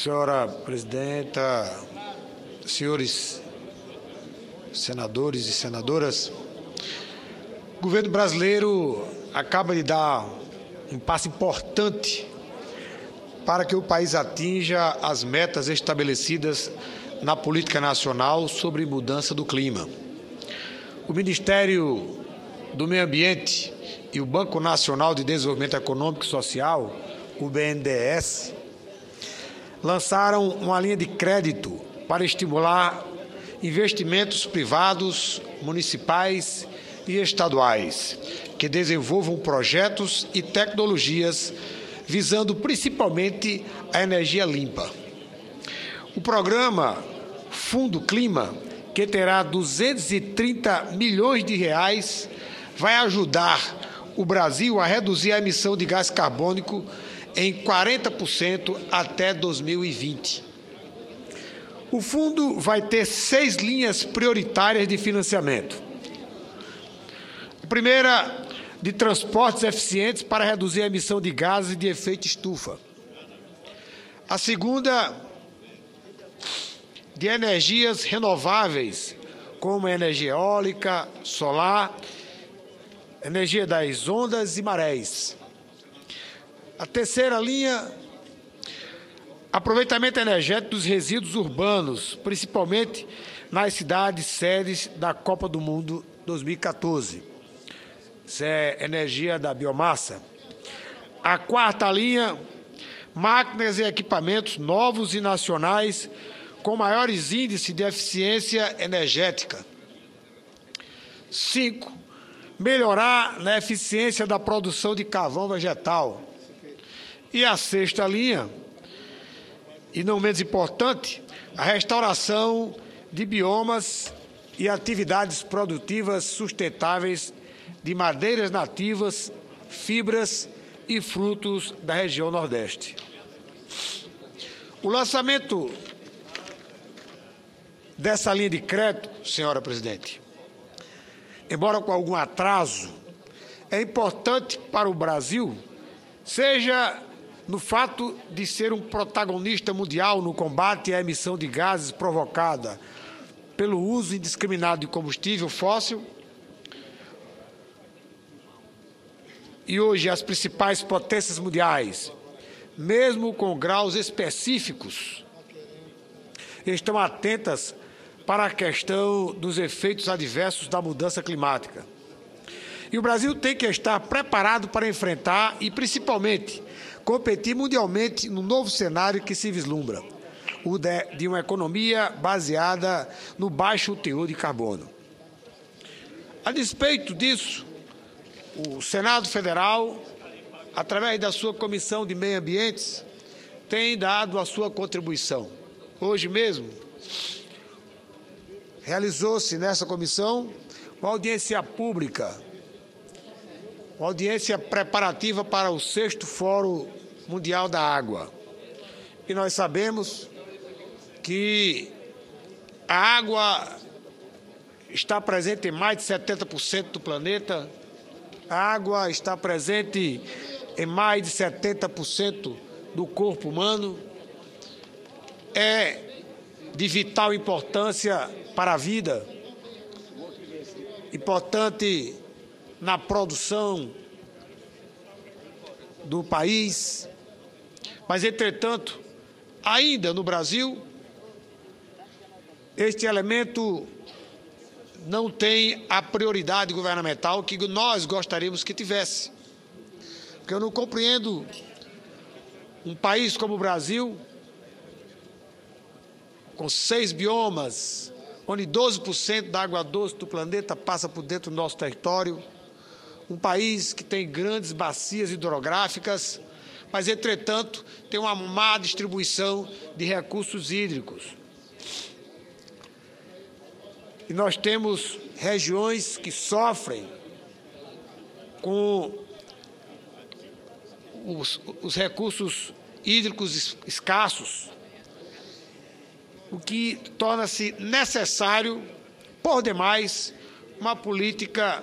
Senhora presidenta, senhores senadores e senadoras, o governo brasileiro acaba de dar um passo importante para que o país atinja as metas estabelecidas na política nacional sobre mudança do clima. O Ministério do Meio Ambiente e o Banco Nacional de Desenvolvimento Econômico e Social, o BNDES, lançaram uma linha de crédito para estimular investimentos privados, municipais e estaduais que desenvolvam projetos e tecnologias visando principalmente a energia limpa. O programa Fundo Clima, que terá 230 milhões de reais, vai ajudar o Brasil a reduzir a emissão de gás carbônico em 40% até 2020. O fundo vai ter 6 linhas prioritárias de financiamento. A primeira, de transportes eficientes para reduzir a emissão de gases de efeito estufa. A segunda, de energias renováveis, como a energia eólica, solar, energia das ondas e marés. A terceira linha, aproveitamento energético dos resíduos urbanos, principalmente nas cidades sedes da Copa do Mundo 2014. Isso é energia da biomassa. A quarta linha, máquinas e equipamentos novos e nacionais com maiores índices de eficiência energética. 5. Melhorar na eficiência da produção de carvão vegetal. E a sexta linha, e não menos importante, a restauração de biomas e atividades produtivas sustentáveis de madeiras nativas, fibras e frutos da região Nordeste. O lançamento dessa linha de crédito, senhora presidente, embora com algum atraso, é importante para o Brasil, seja no fato de ser um protagonista mundial no combate à emissão de gases provocada pelo uso indiscriminado de combustível fóssil. E hoje as principais potências mundiais, mesmo com graus específicos, estão atentas para a questão dos efeitos adversos da mudança climática. E o Brasil tem que estar preparado para enfrentar e, principalmente, competir mundialmente no novo cenário que se vislumbra, o de uma economia baseada no baixo teor de carbono. A despeito disso, o Senado Federal, através da sua Comissão de Meio Ambiente, tem dado a sua contribuição. Hoje mesmo, realizou-se nessa comissão uma audiência pública, uma audiência preparativa para o 6º Fórum Mundial da Água. E nós sabemos que a água está presente em mais de 70% do planeta, a água está presente em mais de 70% do corpo humano, é de vital importância para a vida, importante na produção do país, mas, entretanto, ainda no Brasil, este elemento não tem a prioridade governamental que nós gostaríamos que tivesse. Porque eu não compreendo um país como o Brasil, com 6 biomas, onde 12% da água doce do planeta passa por dentro do nosso território, um país que tem grandes bacias hidrográficas, mas, entretanto, tem uma má distribuição de recursos hídricos. E nós temos regiões que sofrem com os recursos hídricos escassos, o que torna-se necessário, por demais, uma política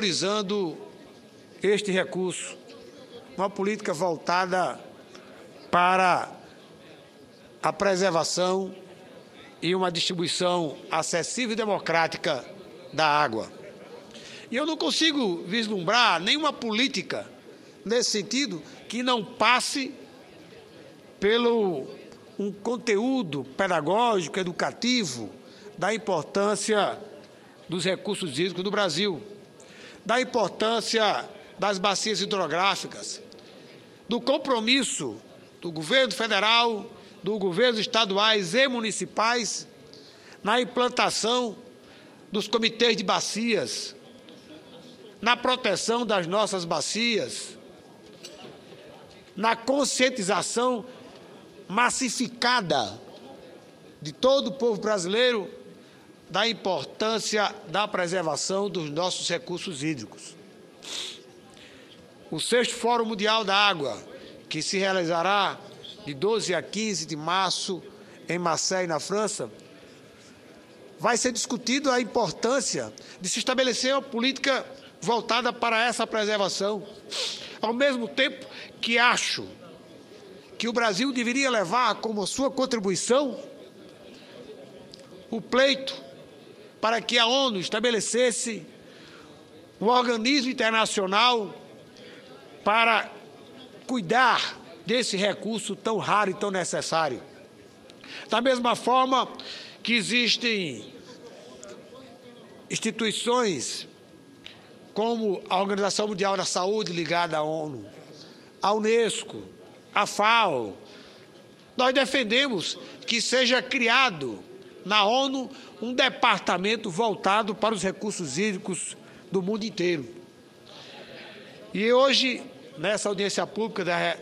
priorizando este recurso, uma política voltada para a preservação e uma distribuição acessível e democrática da água. E eu não consigo vislumbrar nenhuma política nesse sentido que não passe pelo um conteúdo pedagógico, educativo, da importância dos recursos hídricos do Brasil, da importância das bacias hidrográficas, do compromisso do governo federal, dos governos estaduais e municipais na implantação dos comitês de bacias, na proteção das nossas bacias, na conscientização massificada de todo o povo brasileiro da importância da preservação dos nossos recursos hídricos. O 6º Fórum Mundial da Água, que se realizará de 12 a 15 de março em Marseille, na França, vai ser discutido a importância de se estabelecer uma política voltada para essa preservação. Ao mesmo tempo que acho que o Brasil deveria levar como sua contribuição o pleito para que a ONU estabelecesse um organismo internacional para cuidar desse recurso tão raro e tão necessário. Da mesma forma que existem instituições como a Organização Mundial da Saúde ligada à ONU, a Unesco, a FAO, nós defendemos que seja criado na ONU um departamento voltado para os recursos hídricos do mundo inteiro. E hoje, nessa audiência pública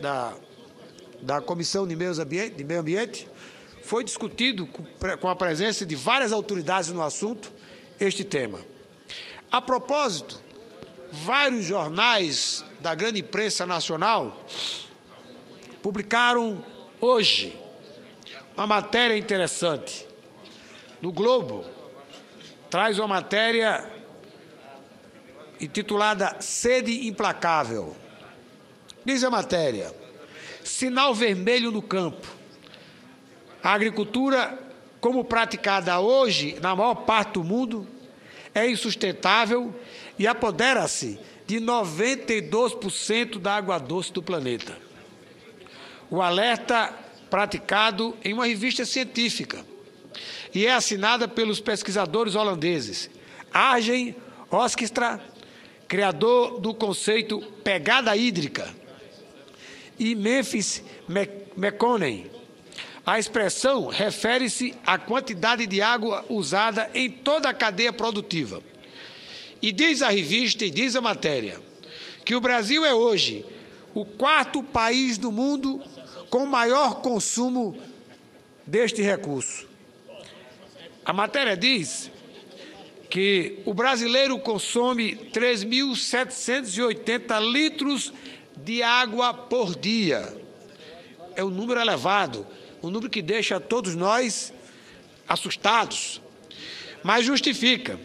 da Comissão de Meio Ambiente, foi discutido, com a presença de várias autoridades no assunto, este tema. A propósito, vários jornais da grande imprensa nacional publicaram hoje uma matéria interessante. No Globo, traz uma matéria intitulada Sede Implacável. Diz a matéria: sinal vermelho no campo. A agricultura, como praticada hoje na maior parte do mundo, é insustentável e apodera-se de 92% da água doce do planeta. O alerta praticado em uma revista científica e é assinada pelos pesquisadores holandeses Arjen Hoekstra, criador do conceito pegada hídrica, e Memphis McConney. A expressão refere-se à quantidade de água usada em toda a cadeia produtiva. E diz a revista, e diz a matéria, que o Brasil é hoje o 4º país do mundo com maior consumo deste recurso. A matéria diz que o brasileiro consome 3.780 litros de água por dia. É um número elevado, um número que deixa todos nós assustados, mas justifica.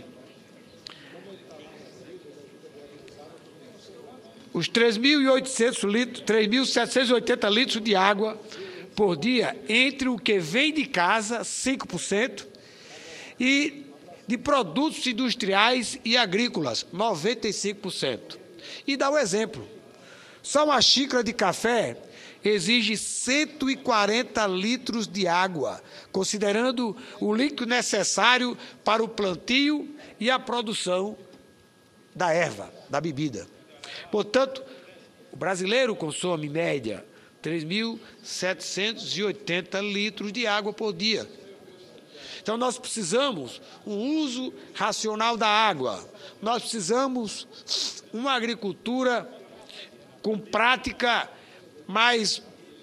Os 3.780 litros de água por dia, entre o que vem de casa, 5%, e de produtos industriais e agrícolas, 95%. E dá um exemplo. Só uma xícara de café exige 140 litros de água, considerando o líquido necessário para o plantio e a produção da erva, da bebida. Portanto, o brasileiro consome, em média, 3.780 litros de água por dia. Então, nós precisamos um uso racional da água. Nós precisamos uma agricultura com prática mais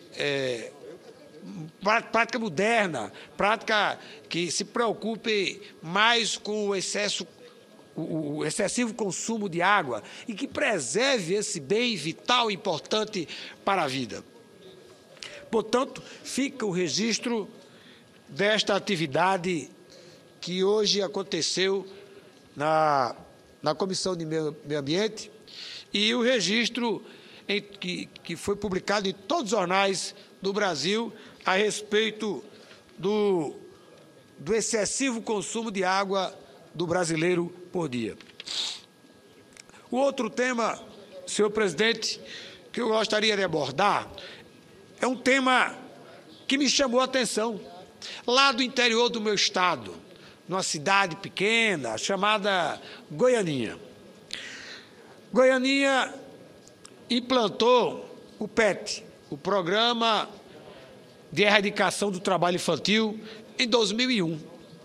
prática moderna, prática que se preocupe mais com o excessivo consumo de água e que preserve esse bem vital e importante para a vida. Portanto, fica o registro desta atividade que hoje aconteceu na Comissão de Meio Ambiente e o registro que foi publicado em todos os jornais do Brasil a respeito do excessivo consumo de água do brasileiro por dia. O outro tema, senhor presidente, que eu gostaria de abordar é um tema que me chamou a atenção. Lá do interior do meu estado, numa cidade pequena chamada Goianinha. Goianinha implantou o PET, o Programa de Erradicação do Trabalho Infantil, em 2001.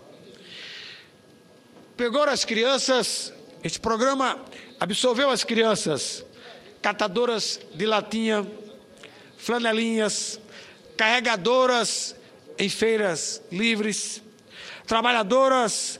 Pegou as crianças, este programa absorveu as crianças catadoras de latinha, flanelinhas, carregadoras em feiras livres, trabalhadoras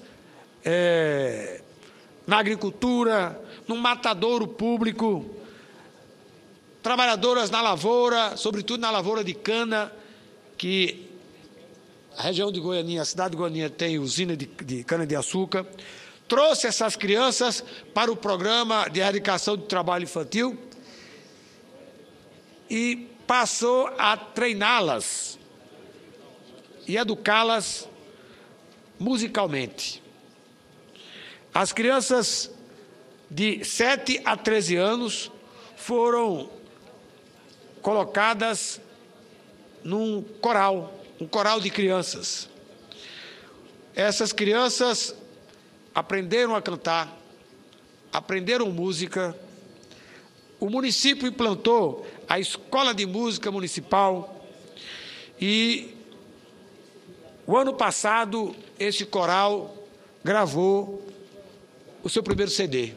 na agricultura, no matadouro público, trabalhadoras na lavoura, sobretudo na lavoura de cana, que a região de Goianinha, a cidade de Goianinha tem usina de cana-de-açúcar. Trouxe essas crianças para o programa de erradicação do trabalho infantil e passou a treiná-las e educá-las musicalmente. As crianças de 7 a 13 anos foram colocadas num coral, um coral de crianças. Essas crianças aprenderam a cantar, aprenderam música. O município implantou a Escola de Música Municipal e o ano passado esse coral gravou o seu primeiro CD.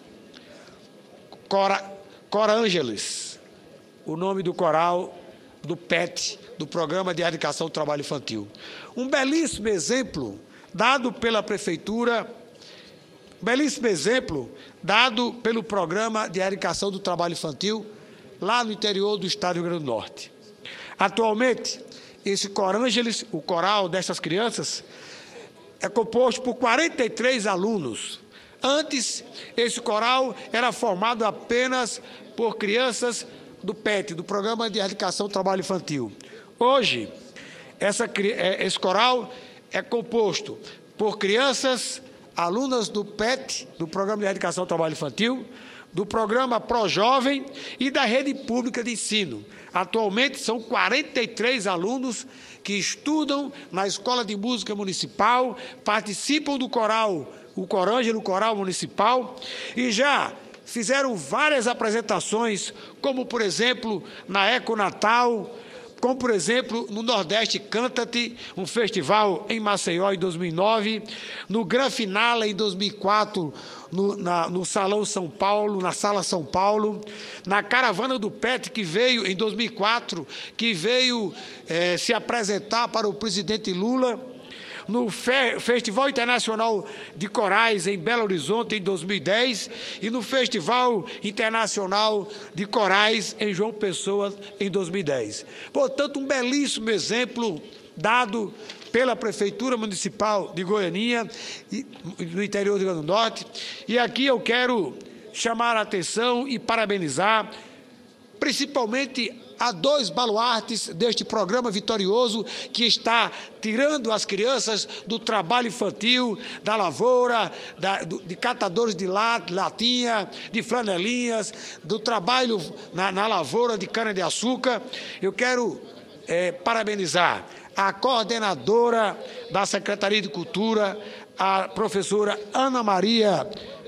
Cora Ângeles, o nome do coral do PET, do Programa de Erradicação do Trabalho Infantil. Um belíssimo exemplo dado pela Prefeitura, belíssimo exemplo dado pelo Programa de Erradicação do Trabalho Infantil lá no interior do estado do Rio Grande do Norte. Atualmente, esse Cora Ângeles, o coral dessas crianças, é composto por 43 alunos. Antes, esse coral era formado apenas por crianças do PET, do Programa de Erradicação do Trabalho Infantil. Hoje, esse coral é composto por crianças, alunas do PET, do Programa de Erradicação do Trabalho Infantil, do Programa Projovem e da Rede Pública de Ensino. Atualmente, são 43 alunos que estudam na Escola de Música Municipal, participam do coral, o Corângelo, o Coral Municipal, e já fizeram várias apresentações, como, por exemplo, na Eco Natal, como, por exemplo, no Nordeste Canta-te, um festival em Maceió, em 2009, no Gran Finale, em 2004, no Salão São Paulo, na Sala São Paulo, na Caravana do PET, que veio em 2004, que veio se apresentar para o presidente Lula, no Festival Internacional de Corais em Belo Horizonte, em 2010, e no Festival Internacional de Corais em João Pessoa, em 2010. Portanto, um belíssimo exemplo dado pela Prefeitura Municipal de Goianinha, no interior do Rio Grande do Norte. E aqui eu quero chamar a atenção e parabenizar, principalmente há 2 baluartes deste programa vitorioso que está tirando as crianças do trabalho infantil, da lavoura, de catadores de latinha, de flanelinhas, do trabalho na lavoura de cana-de-açúcar. Eu quero parabenizar a coordenadora da Secretaria de Cultura, a professora Ana Maria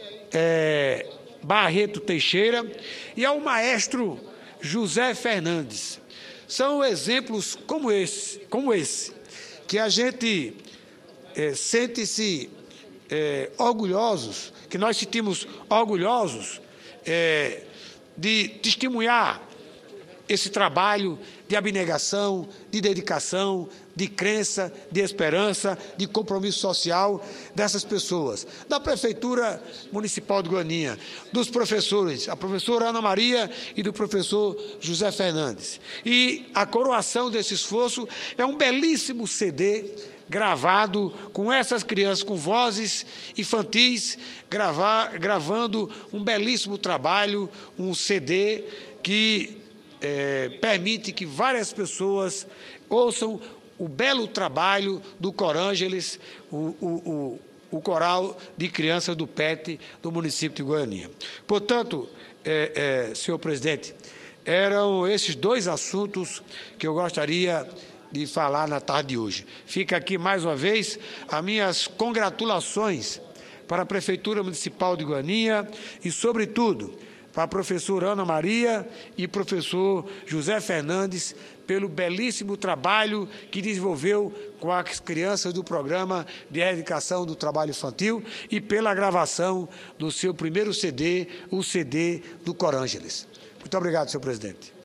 Barreto Teixeira, e ao maestro José Fernandes. São exemplos como esse, que a gente sente-se orgulhosos, que nós sentimos orgulhosos de testemunhar esse trabalho de abnegação, de dedicação, de crença, de esperança, de compromisso social dessas pessoas, da Prefeitura Municipal de Goianinha, dos professores, a professora Ana Maria e do professor José Fernandes. E a coroação desse esforço é um belíssimo CD gravado com essas crianças, com vozes infantis, gravando um belíssimo trabalho, um CD que permite que várias pessoas ouçam o belo trabalho do Corângeles, o coral de crianças do PET do município de Goianinha. Portanto, senhor presidente, eram esses dois assuntos que eu gostaria de falar na tarde de hoje. Fica aqui, mais uma vez, as minhas congratulações para a Prefeitura Municipal de Goianinha e, sobretudo, para a professora Ana Maria e professor José Fernandes pelo belíssimo trabalho que desenvolveu com as crianças do programa de erradicação do trabalho infantil e pela gravação do seu primeiro CD, o CD do Corângeles. Muito obrigado, senhor presidente.